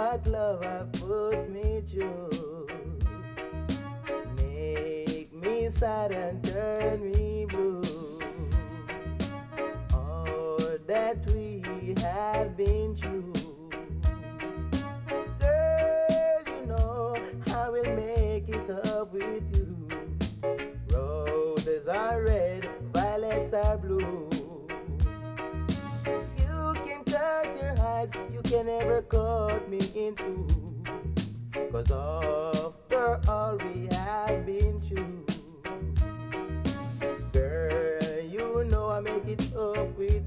what love have put me through. Make me sad and turn me blue. All that we have been through. Girl, you know I will make it up with you. Roses are red, violets are blue. You can close your eyes, you can never cut me in two. 'Cause after all we have been through, girl, you know I make it up with